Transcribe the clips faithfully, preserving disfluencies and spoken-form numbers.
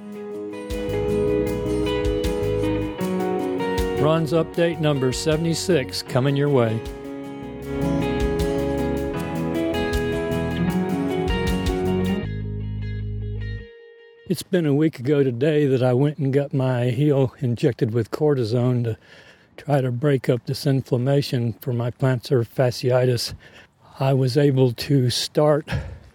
Ron's update number seventy-six coming your way. It's been a week ago today that I went and got my heel injected with cortisone to try to break up this inflammation for my plantar fasciitis. I was able to start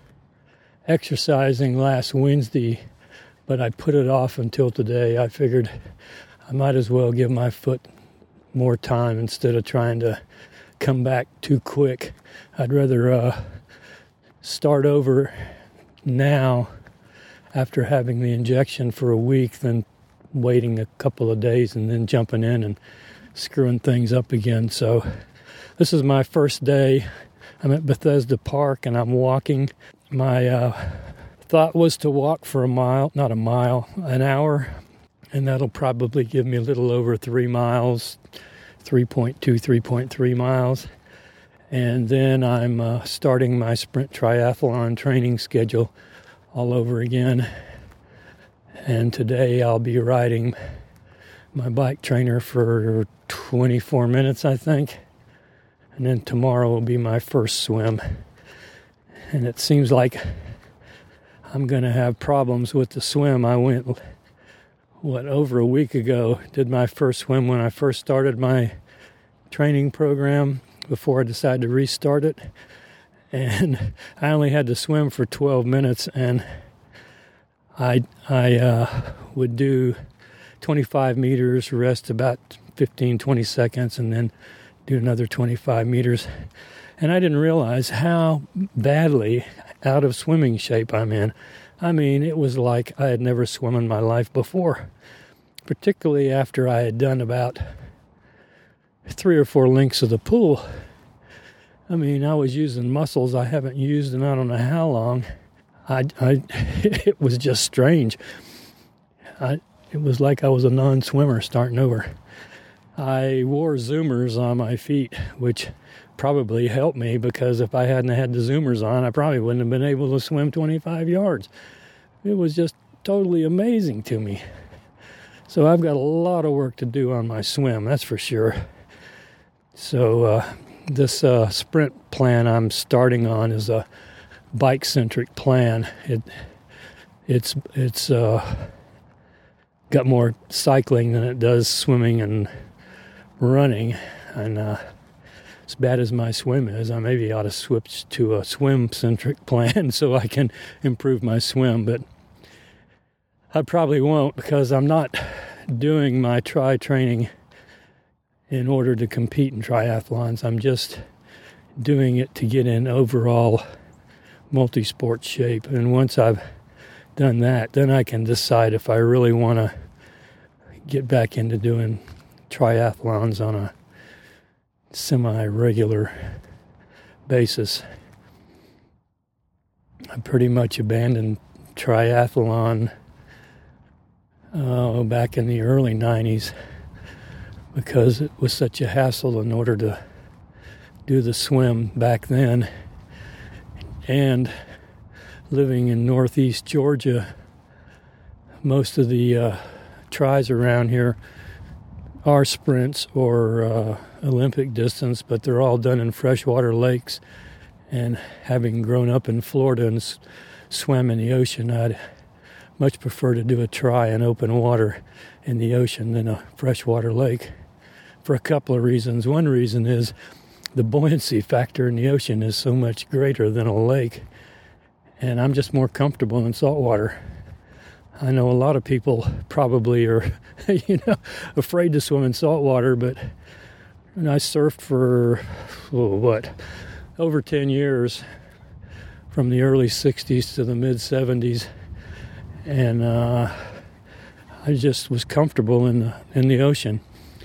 exercising last Wednesday, but I put it off until today. I figured I might as well give my foot more time instead of trying to come back too quick. I'd rather uh, start over now after having the injection for a week than waiting a couple of days and then jumping in and screwing things up again. So this is my first day. I'm at Bethesda Park and I'm walking. My uh, thought was to walk for a mile, not a mile, an hour. And that'll probably give me a little over three miles, three point two, three point three miles. And then I'm uh, starting my sprint triathlon training schedule all over again. And today I'll be riding my bike trainer for twenty-four minutes, I think. And then tomorrow will be my first swim. And it seems like I'm going to have problems with the swim. I went... what, over a week ago, did my first swim when I first started my training program before I decided to restart it. And I only had to swim for twelve minutes, and I I uh, would do twenty-five meters, rest about fifteen, twenty seconds, and then do another twenty-five meters. And I didn't realize how badly out of swimming shape I'm in. I mean, it was like I had never swum in my life before, particularly after I had done about three or four lengths of the pool. I mean, I was using muscles I haven't used in I don't know how long. I, I it was just strange. I, it was like I was a non-swimmer starting over. I wore Zoomers on my feet, which probably helped me, because if I hadn't had the Zoomers on, I probably wouldn't have been able to swim twenty-five yards. It was just totally amazing to me. So I've got a lot of work to do on my swim, that's for sure. So uh, this uh, sprint plan I'm starting on is a bike-centric plan. It it's it's uh, got more cycling than it does swimming and running, and uh, as bad as my swim is, I maybe ought to switch to a swim-centric plan so I can improve my swim, but I probably won't, because I'm not doing my tri training in order to compete in triathlons. I'm just doing it to get in overall multi-sport shape, and once I've done that, then I can decide if I really want to get back into doing triathlons on a semi-regular basis. I pretty much abandoned triathlon uh, back in the early nineties because it was such a hassle in order to do the swim back then. And living in northeast Georgia, most of the uh, tries around here are sprints or uh, Olympic distance, but they're all done in freshwater lakes. And having grown up in Florida and s- swam in the ocean, I'd much prefer to do a try in open water in the ocean than a freshwater lake, for a couple of reasons. One reason is the buoyancy factor in the ocean is so much greater than a lake, and I'm just more comfortable in salt water. I know a lot of people probably are, you know, afraid to swim in salt water, but I surfed for, oh, what, over ten years, from the early sixties to the mid-seventies, and uh, I just was comfortable in the, in the ocean.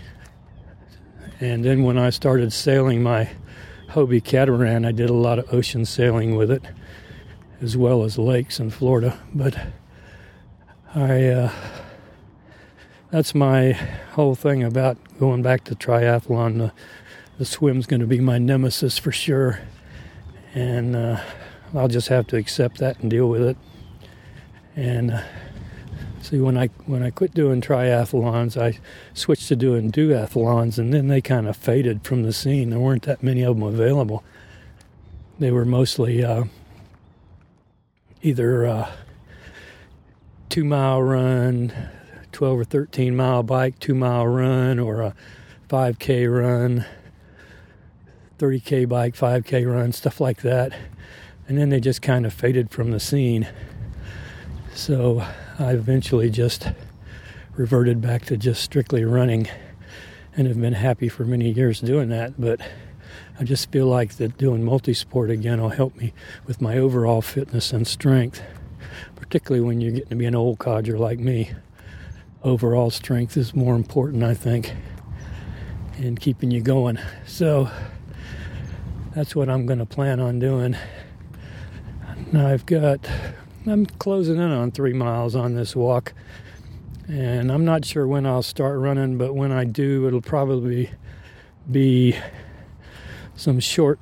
And then when I started sailing my Hobie catamaran, I did a lot of ocean sailing with it, as well as lakes in Florida, but I, uh, that's my whole thing about going back to triathlon. The, the swim's going to be my nemesis for sure, and uh, I'll just have to accept that and deal with it. And uh, See, when I when I quit doing triathlons, I switched to doing duathlons, and then they kind of faded from the scene. There weren't that many of them available. They were mostly uh, either uh, two-mile run, twelve or thirteen-mile bike, two-mile run, or a five K run, thirty K bike, five K run, stuff like that. And then they just kind of faded from the scene. So I eventually just reverted back to just strictly running and have been happy for many years doing that. But I just feel like that doing multi-sport again will help me with my overall fitness and strength, particularly when you're getting to be an old codger like me. Overall strength is more important, I think, in keeping you going. So that's what I'm going to plan on doing. Now I've got... I'm closing in on three miles on this walk, and I'm not sure when I'll start running, but when I do, it'll probably be some short,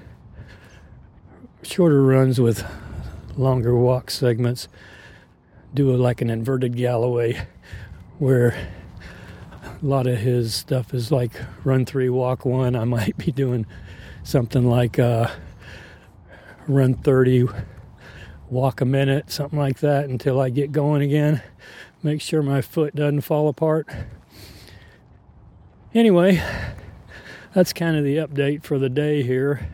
shorter runs with longer walk segments. Do a, like an inverted Galloway, where a lot of his stuff is like run three, walk one. I might be doing something like uh, run thirty, walk a minute, something like that until I get going again. Make sure my foot doesn't fall apart. Anyway, that's kind of the update for the day here.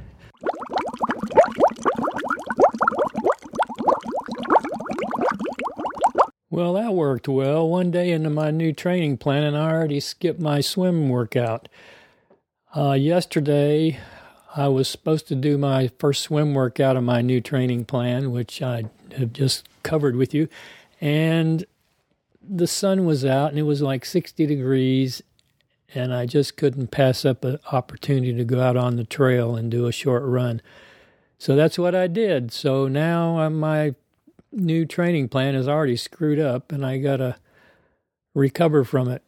Well, that worked well. One day into my new training plan, and I already skipped my swim workout. Uh, yesterday, I was supposed to do my first swim workout of my new training plan, which I have just covered with you. And the sun was out, and it was like sixty degrees, and I just couldn't pass up an opportunity to go out on the trail and do a short run. So that's what I did. So now uh, my new training plan is already screwed up, and I got to recover from it.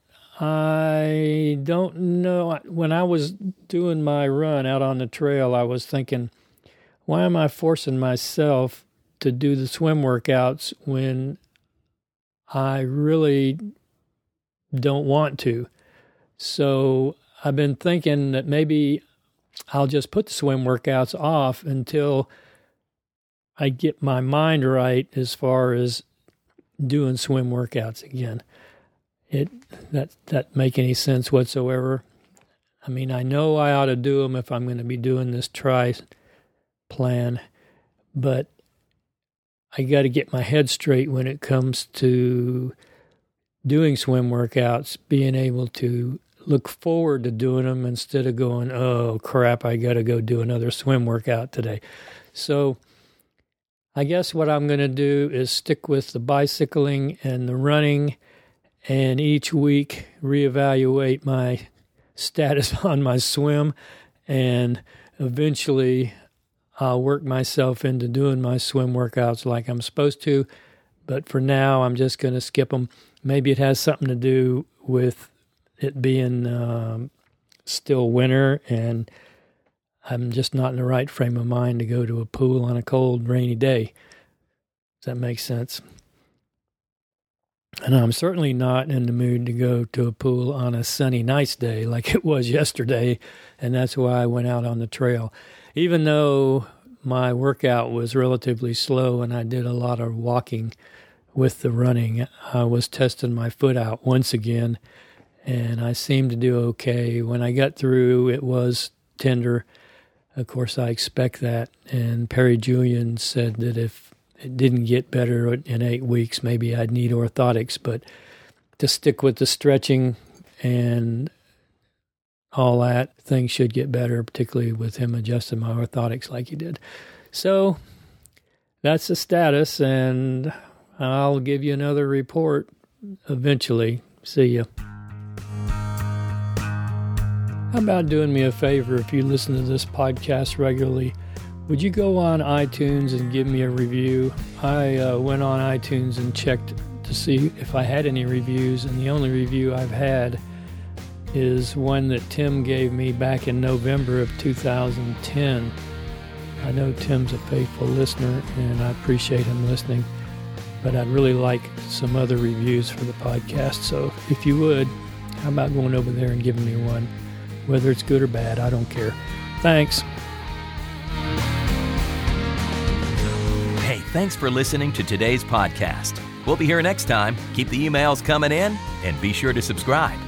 I don't know. When I was doing my run out on the trail, I was thinking, why am I forcing myself to do the swim workouts when I really don't want to? So I've been thinking that maybe I'll just put the swim workouts off until I get my mind right as far as doing swim workouts again. It that that make any sense whatsoever? I mean, I know I ought to do them if I'm going to be doing this tri plan, but I got to get my head straight when it comes to doing swim workouts, being able to look forward to doing them instead of going, oh crap, I got to go do another swim workout today. So I guess what I'm going to do is stick with the bicycling and the running, and each week reevaluate my status on my swim, and eventually I'll work myself into doing my swim workouts like I'm supposed to. But for now, I'm just going to skip them. Maybe it has something to do with it being um, still winter, and I'm just not in the right frame of mind to go to a pool on a cold, rainy day. Does that make sense? And I'm certainly not in the mood to go to a pool on a sunny, nice day like it was yesterday, and that's why I went out on the trail. Even though my workout was relatively slow and I did a lot of walking with the running, I was testing my foot out once again, and I seemed to do okay. When I got through, it was tender. Of course, I expect that, and Perry Julian said that if it didn't get better in eight weeks, maybe I'd need orthotics, but to stick with the stretching and all that, things should get better, particularly with him adjusting my orthotics like he did. So that's the status, and I'll give you another report eventually. See ya. How about doing me a favor if you listen to this podcast regularly? Would you go on iTunes and give me a review? I uh, went on iTunes and checked to see if I had any reviews, and the only review I've had is one that Tim gave me back in November of two thousand ten. I know Tim's a faithful listener, and I appreciate him listening. but I'd really like some other reviews for the podcast. So if you would, how about going over there and giving me one? Whether it's good or bad, I don't care. Thanks. Hey, thanks for listening to today's podcast. We'll be here next time. Keep the emails coming in and be sure to subscribe.